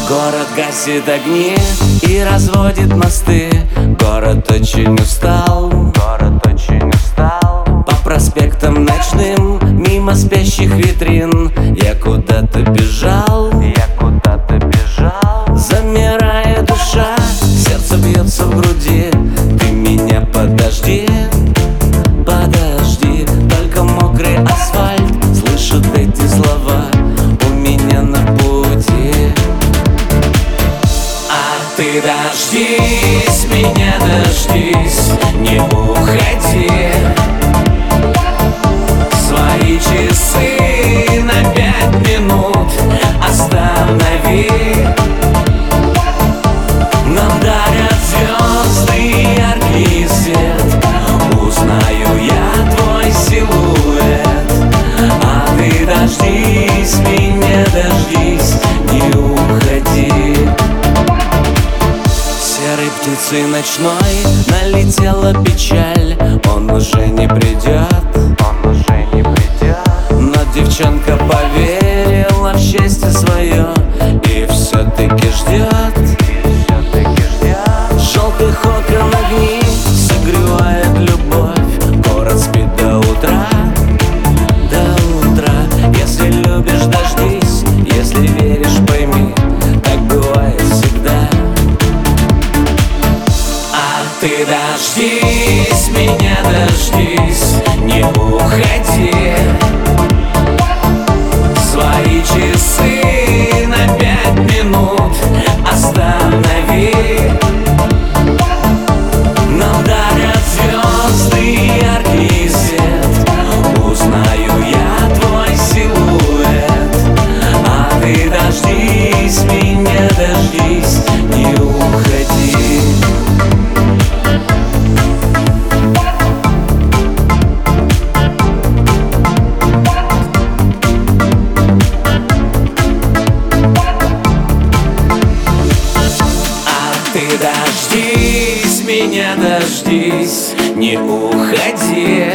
Город гасит огни и разводит мосты. Город очень устал, город очень устал. По проспектам ночным, мимо спящих витрин, я куда-то бежал, замирая душа, сердце бьется в груди. Ты меня подожди, подожди. Только мокрый асфальт слышит эти слова у меня на пути. А ты дождись, меня дождись, не уходи. Свои часы на 5 минут останови. Нам дарят звезды яркий свет, узнаю я твой силуэт. А ты дождись, меня дождись, не уходи. Серой птицей ночной налетела печаль. Он уже не придет, он уже не придет. Но девчонка поверила в счастье свое и все-таки ждет. Желтых окон огни согревает любовь. Город спит до утра, до утра. Если любишь, дождись, если веришь, пойми, так бывает всегда. А ты дождись, меня дождись, не уходи. Свои часы на 5 минут останови. Нам дарят звезды яркий свет, узнаю я твой силуэт. А ты дождись, меня дождись, не уходи. Ты дождись, меня дождись, не уходи.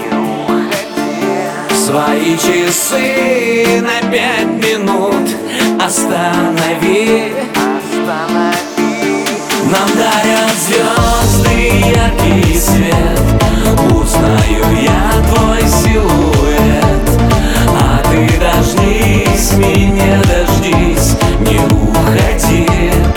Свои часы на 5 минут останови. Нам дарят звезды яркий свет, узнаю я твой силуэт. А ты дождись, меня дождись, не уходи.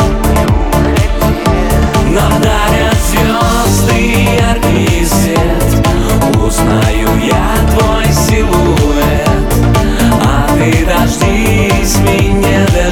Нам дарят звезды яркий свет, узнаю я твой силуэт. А ты дождись, меня дождись.